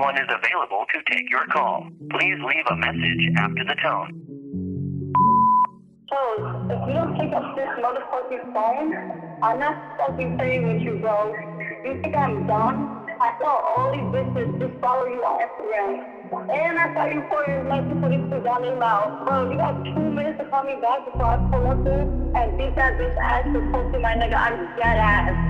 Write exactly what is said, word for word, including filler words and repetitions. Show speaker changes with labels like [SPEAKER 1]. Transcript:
[SPEAKER 1] one is available to take your call. Please leave a message after the tone.
[SPEAKER 2] So, if you don't pick up this motherfucking phone, I'm not fucking playing with you, bro. You think I'm dumb? I saw all these bitches just follow you on Instagram. And I saw you pour your message for this shit down their mouth. Bro, you got two minutes to call me back before I pull up there and beat that bitch ass for posting my nigga. I'm dead ass.